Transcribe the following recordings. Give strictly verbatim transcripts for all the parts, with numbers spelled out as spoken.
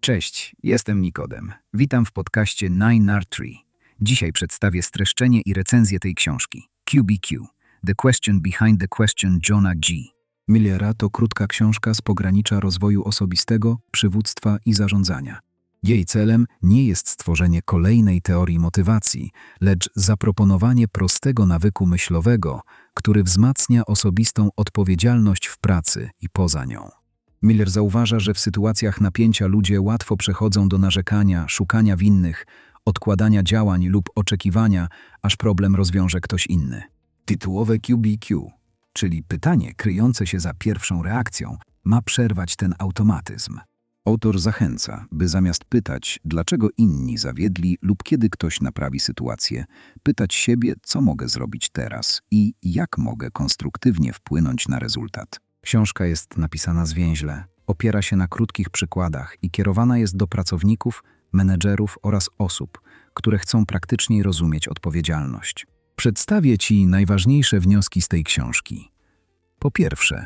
Cześć, jestem Nikodem. Witam w podcaście nine R three. Dzisiaj przedstawię streszczenie i recenzję tej książki. Q B Q. The Question Behind the Question Johna G. Millera to krótka książka z pogranicza rozwoju osobistego, przywództwa i zarządzania. Jej celem nie jest stworzenie kolejnej teorii motywacji, lecz zaproponowanie prostego nawyku myślowego, który wzmacnia osobistą odpowiedzialność w pracy i poza nią. Miller zauważa, że w sytuacjach napięcia ludzie łatwo przechodzą do narzekania, szukania winnych, odkładania działań lub oczekiwania, aż problem rozwiąże ktoś inny. Tytułowe Q B Q, czyli pytanie kryjące się za pierwszą reakcją, ma przerwać ten automatyzm. Autor zachęca, by zamiast pytać, dlaczego inni zawiedli lub kiedy ktoś naprawi sytuację, pytać siebie, co mogę zrobić teraz i jak mogę konstruktywnie wpłynąć na rezultat. Książka jest napisana zwięźle, opiera się na krótkich przykładach i kierowana jest do pracowników, menedżerów oraz osób, które chcą praktycznie rozumieć odpowiedzialność. Przedstawię Ci najważniejsze wnioski z tej książki. Po pierwsze,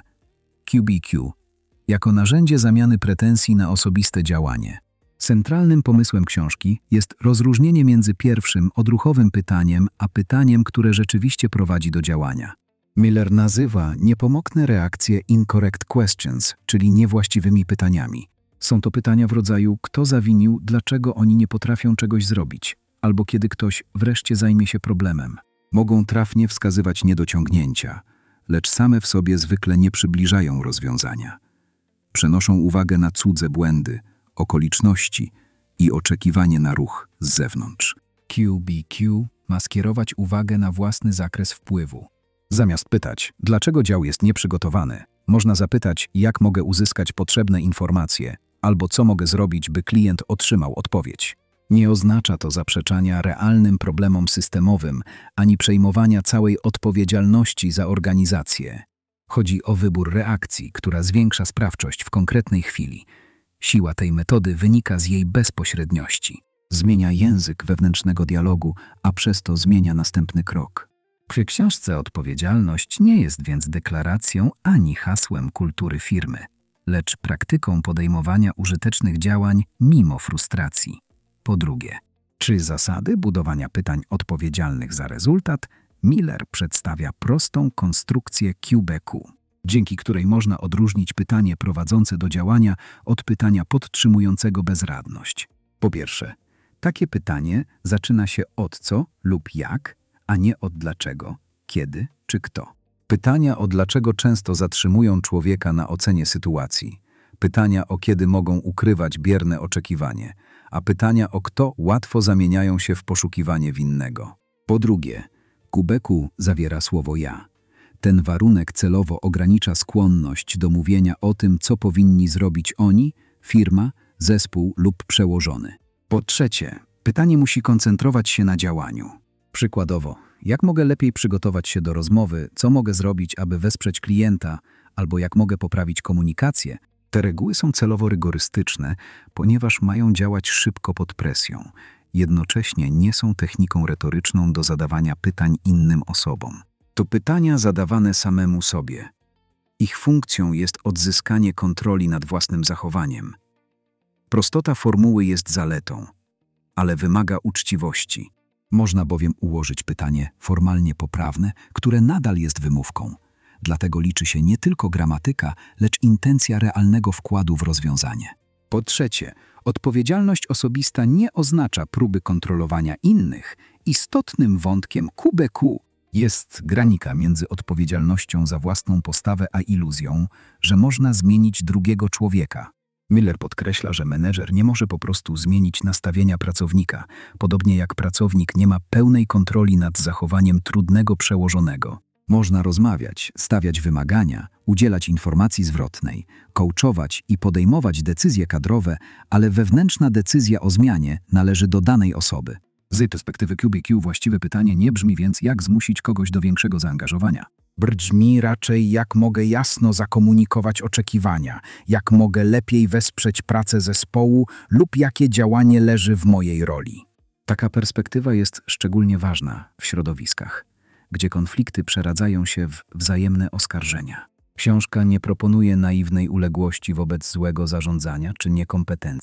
Q B Q jako narzędzie zamiany pretensji na osobiste działanie. Centralnym pomysłem książki jest rozróżnienie między pierwszym, odruchowym pytaniem, a pytaniem, które rzeczywiście prowadzi do działania. Miller nazywa niepomocne reakcje incorrect questions, czyli niewłaściwymi pytaniami. Są to pytania w rodzaju kto zawinił, dlaczego oni nie potrafią czegoś zrobić, albo kiedy ktoś wreszcie zajmie się problemem. Mogą trafnie wskazywać niedociągnięcia, lecz same w sobie zwykle nie przybliżają rozwiązania. Przenoszą uwagę na cudze błędy, okoliczności i oczekiwanie na ruch z zewnątrz. Q B Q ma skierować uwagę na własny zakres wpływu. Zamiast pytać, dlaczego dział jest nieprzygotowany, można zapytać, jak mogę uzyskać potrzebne informacje, albo co mogę zrobić, by klient otrzymał odpowiedź. Nie oznacza to zaprzeczania realnym problemom systemowym, ani przejmowania całej odpowiedzialności za organizację. Chodzi o wybór reakcji, która zwiększa sprawczość w konkretnej chwili. Siła tej metody wynika z jej bezpośredniości. Zmienia język wewnętrznego dialogu, a przez to zmienia następny krok. Przy książce odpowiedzialność nie jest więc deklaracją ani hasłem kultury firmy, lecz praktyką podejmowania użytecznych działań mimo frustracji. Po drugie, czy zasady budowania pytań odpowiedzialnych za rezultat? Miller przedstawia prostą konstrukcję Q B Q, dzięki której można odróżnić pytanie prowadzące do działania od pytania podtrzymującego bezradność. Po pierwsze, takie pytanie zaczyna się od co lub jak, a nie od dlaczego, kiedy czy kto. Pytania o dlaczego często zatrzymują człowieka na ocenie sytuacji. Pytania o kiedy mogą ukrywać bierne oczekiwanie, a pytania o kto łatwo zamieniają się w poszukiwanie winnego. Po drugie, Q B Q zawiera słowo ja. Ten warunek celowo ogranicza skłonność do mówienia o tym, co powinni zrobić oni, firma, zespół lub przełożony. Po trzecie, pytanie musi koncentrować się na działaniu. Przykładowo, jak mogę lepiej przygotować się do rozmowy, co mogę zrobić, aby wesprzeć klienta, albo jak mogę poprawić komunikację? Te reguły są celowo rygorystyczne, ponieważ mają działać szybko pod presją. Jednocześnie nie są techniką retoryczną do zadawania pytań innym osobom. To pytania zadawane samemu sobie. Ich funkcją jest odzyskanie kontroli nad własnym zachowaniem. Prostota formuły jest zaletą, ale wymaga uczciwości. Można bowiem ułożyć pytanie formalnie poprawne, które nadal jest wymówką. Dlatego liczy się nie tylko gramatyka, lecz intencja realnego wkładu w rozwiązanie. Po trzecie, odpowiedzialność osobista nie oznacza próby kontrolowania innych. Istotnym wątkiem Q B Q jest granica między odpowiedzialnością za własną postawę a iluzją, że można zmienić drugiego człowieka. Miller podkreśla, że menedżer nie może po prostu zmienić nastawienia pracownika, podobnie jak pracownik nie ma pełnej kontroli nad zachowaniem trudnego przełożonego. Można rozmawiać, stawiać wymagania, udzielać informacji zwrotnej, coachować i podejmować decyzje kadrowe, ale wewnętrzna decyzja o zmianie należy do danej osoby. Z perspektywy Q B Q właściwe pytanie nie brzmi więc, jak zmusić kogoś do większego zaangażowania. Brzmi raczej, jak mogę jasno zakomunikować oczekiwania, jak mogę lepiej wesprzeć pracę zespołu lub jakie działanie leży w mojej roli. Taka perspektywa jest szczególnie ważna w środowiskach, gdzie konflikty przeradzają się w wzajemne oskarżenia. Książka nie proponuje naiwnej uległości wobec złego zarządzania czy niekompetencji.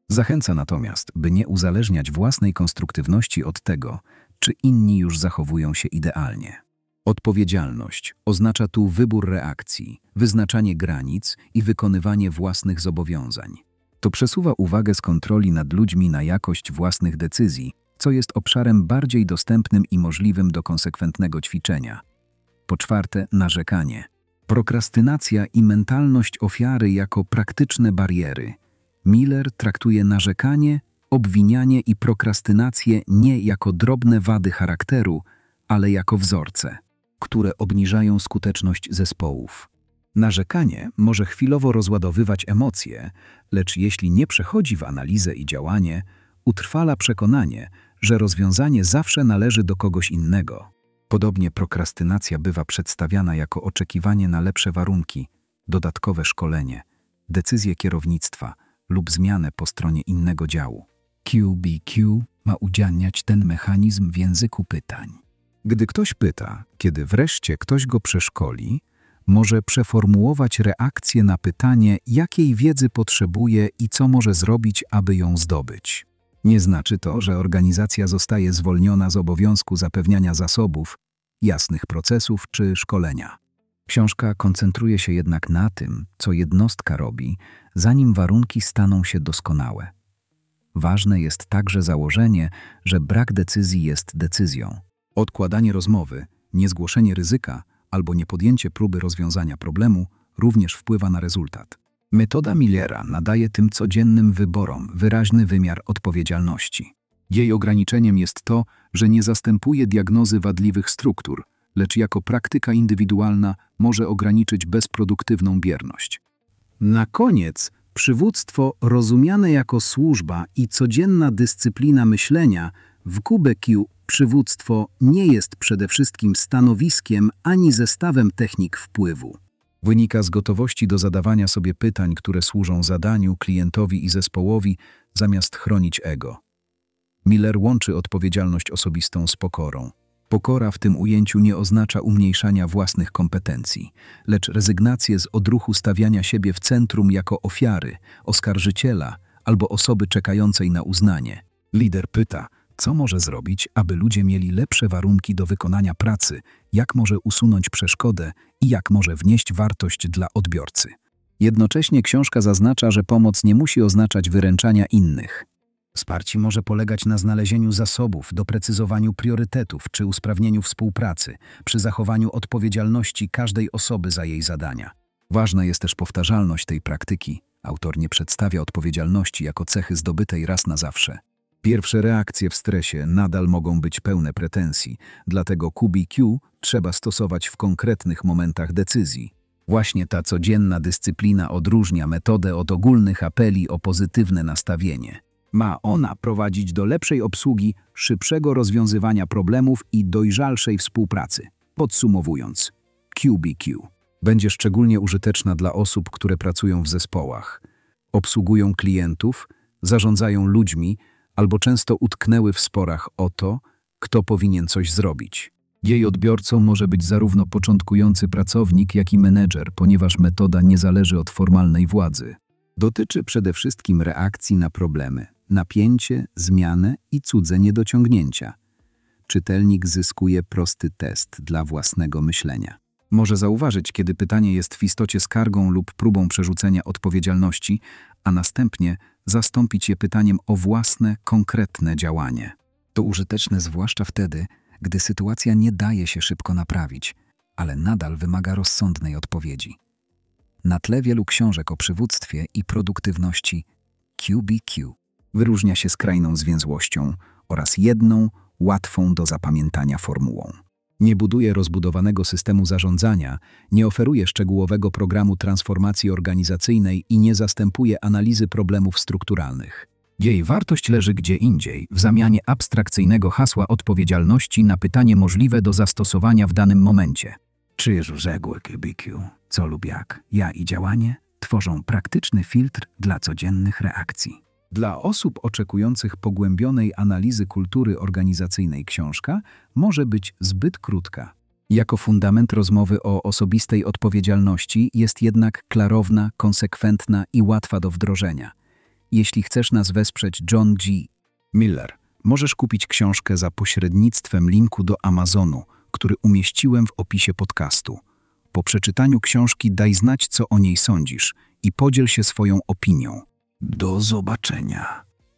Zachęca natomiast, by nie uzależniać własnej konstruktywności od tego, czy inni już zachowują się idealnie. Odpowiedzialność oznacza tu wybór reakcji, wyznaczanie granic i wykonywanie własnych zobowiązań. To przesuwa uwagę z kontroli nad ludźmi na jakość własnych decyzji, co jest obszarem bardziej dostępnym i możliwym do konsekwentnego ćwiczenia. Po czwarte, narzekanie. Prokrastynacja i mentalność ofiary jako praktyczne bariery. Miller traktuje narzekanie, obwinianie i prokrastynację nie jako drobne wady charakteru, ale jako wzorce, które obniżają skuteczność zespołów. Narzekanie może chwilowo rozładowywać emocje, lecz jeśli nie przechodzi w analizę i działanie, utrwala przekonanie, że rozwiązanie zawsze należy do kogoś innego. Podobnie prokrastynacja bywa przedstawiana jako oczekiwanie na lepsze warunki, dodatkowe szkolenie, decyzję kierownictwa lub zmianę po stronie innego działu. Q B Q ma udzielniać ten mechanizm w języku pytań. Gdy ktoś pyta, kiedy wreszcie ktoś go przeszkoli, może przeformułować reakcję na pytanie, jakiej wiedzy potrzebuje i co może zrobić, aby ją zdobyć. Nie znaczy to, że organizacja zostaje zwolniona z obowiązku zapewniania zasobów, jasnych procesów czy szkolenia. Książka koncentruje się jednak na tym, co jednostka robi, zanim warunki staną się doskonałe. Ważne jest także założenie, że brak decyzji jest decyzją. Odkładanie rozmowy, niezgłoszenie ryzyka albo niepodjęcie próby rozwiązania problemu również wpływa na rezultat. Metoda Millera nadaje tym codziennym wyborom wyraźny wymiar odpowiedzialności. Jej ograniczeniem jest to, że nie zastępuje diagnozy wadliwych struktur, lecz jako praktyka indywidualna może ograniczyć bezproduktywną bierność. Na koniec, przywództwo rozumiane jako służba i codzienna dyscyplina myślenia w Q B Q przywództwo nie jest przede wszystkim stanowiskiem ani zestawem technik wpływu. Wynika z gotowości do zadawania sobie pytań, które służą zadaniu, klientowi i zespołowi, zamiast chronić ego. Miller łączy odpowiedzialność osobistą z pokorą. Pokora w tym ujęciu nie oznacza umniejszania własnych kompetencji, lecz rezygnację z odruchu stawiania siebie w centrum jako ofiary, oskarżyciela albo osoby czekającej na uznanie. Lider pyta, co może zrobić, aby ludzie mieli lepsze warunki do wykonania pracy, jak może usunąć przeszkodę i jak może wnieść wartość dla odbiorcy. Jednocześnie książka zaznacza, że pomoc nie musi oznaczać wyręczania innych. Wsparcie może polegać na znalezieniu zasobów, doprecyzowaniu priorytetów czy usprawnieniu współpracy, przy zachowaniu odpowiedzialności każdej osoby za jej zadania. Ważna jest też powtarzalność tej praktyki. Autor nie przedstawia odpowiedzialności jako cechy zdobytej raz na zawsze. Pierwsze reakcje w stresie nadal mogą być pełne pretensji, dlatego Q B Q trzeba stosować w konkretnych momentach decyzji. Właśnie ta codzienna dyscyplina odróżnia metodę od ogólnych apeli o pozytywne nastawienie. Ma ona prowadzić do lepszej obsługi, szybszego rozwiązywania problemów i dojrzalszej współpracy. Podsumowując, Q B Q będzie szczególnie użyteczna dla osób, które pracują w zespołach, obsługują klientów, zarządzają ludźmi, albo często utknęły w sporach o to, kto powinien coś zrobić. Jej odbiorcą może być zarówno początkujący pracownik, jak i menedżer, ponieważ metoda nie zależy od formalnej władzy. Dotyczy przede wszystkim reakcji na problemy, napięcie, zmianę i cudze niedociągnięcia. Czytelnik zyskuje prosty test dla własnego myślenia. Może zauważyć, kiedy pytanie jest w istocie skargą lub próbą przerzucenia odpowiedzialności, a następnie zastąpić je pytaniem o własne, konkretne działanie. To użyteczne zwłaszcza wtedy, gdy sytuacja nie daje się szybko naprawić, ale nadal wymaga rozsądnej odpowiedzi. Na tle wielu książek o przywództwie i produktywności Q B Q wyróżnia się skrajną zwięzłością oraz jedną, łatwą do zapamiętania formułą. Nie buduje rozbudowanego systemu zarządzania, nie oferuje szczegółowego programu transformacji organizacyjnej i nie zastępuje analizy problemów strukturalnych. Jej wartość leży gdzie indziej, w zamianie abstrakcyjnego hasła odpowiedzialności na pytanie możliwe do zastosowania w danym momencie. Czyż rzekły Q B Q, co lub jak, ja i działanie tworzą praktyczny filtr dla codziennych reakcji. Dla osób oczekujących pogłębionej analizy kultury organizacyjnej książka może być zbyt krótka. Jako fundament rozmowy o osobistej odpowiedzialności jest jednak klarowna, konsekwentna i łatwa do wdrożenia. Jeśli chcesz nas wesprzeć, John G. Miller, możesz kupić książkę za pośrednictwem linku do Amazonu, który umieściłem w opisie podcastu. Po przeczytaniu książki daj znać, co o niej sądzisz i podziel się swoją opinią. Do zobaczenia.